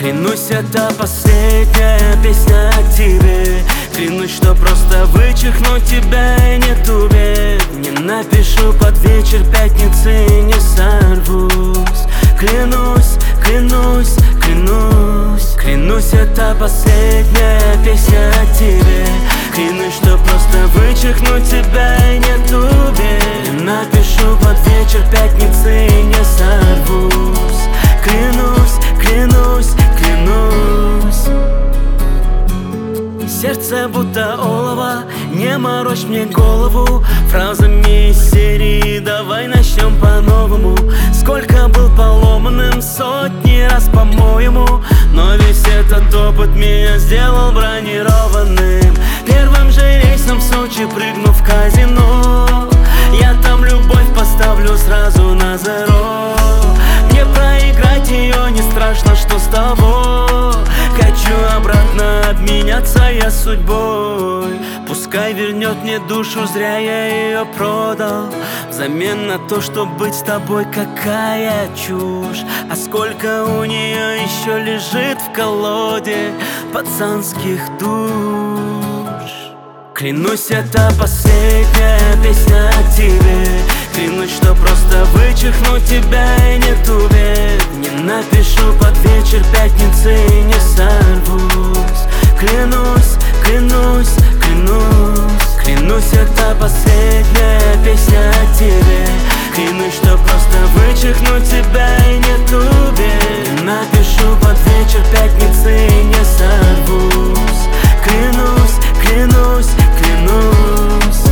Клянусь, это последняя песня о тебе. Клянусь, что просто вычеркну тебя и нету бед. Не напишу под вечер пятницы и не сорвусь. Клянусь, клянусь, клянусь. Клянусь, это последняя песня о тебе. Клянусь, что просто вычеркну тебя и нету бед. Не напишу под вечер пятницы и не сорвусь. Клянусь, клянусь, клянусь. Сердце будто олово, не морочь мне голову фразами из серии «Давай начнем по-новому». Сколько был поломанным, сотни раз по-моему, но весь этот опыт меня сделал бронированным. Первым же рейсом в Сочи прыгну в казино. Я там любовь поставлю сразу на зеро. Мне проиграть ее не страшно, что с тобой. Хочу обратно обменяться я судьбой. Пускай вернет мне душу, зря я ее продал. Взамен на то, чтоб быть с тобой, какая чушь. А сколько у нее еще лежит в колоде пацанских душ. Клянусь, это последняя песня о тебе. Клянусь, что просто вычеркну тебя и нету бед. Не напишу под вечер пятницы и не сорвусь. Клянусь, клянусь, клянусь. Клянусь, это последняя песня о тебе. Клянусь, что просто вычеркну тебя и нету бед. Не напишу под вечер пятницы и не сорвусь. Клянусь, клянусь, клянусь.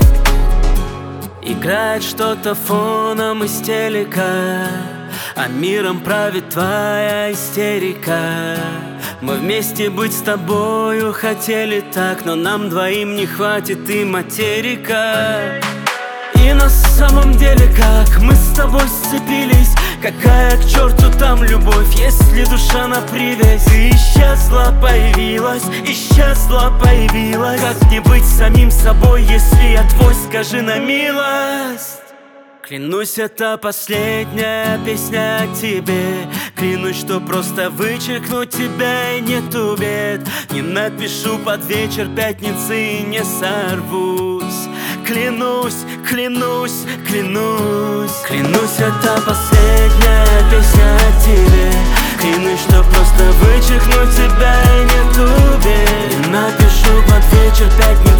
Играет что-то фоном из телека, а миром правит твоя истерика. Мы вместе быть с тобою хотели так, но нам двоим не хватит и материка. И на самом деле как мы с тобой сцепились? Какая к черту там любовь, если душа на привязь? Ты исчезла, появилась, исчезла, появилась. Как не быть самим собой, если я твой, скажи на милость. Клянусь, это последняя песня о тебе. Клянусь, что просто вычеркну тебя и нету бед. Не напишу под вечер пятницы и не сорвусь. Клянусь, клянусь, клянусь. Клянусь, это последняя песня о тебе. Клянусь, что просто вычеркну тебя и нету бед. Не напишу под вечер пятницы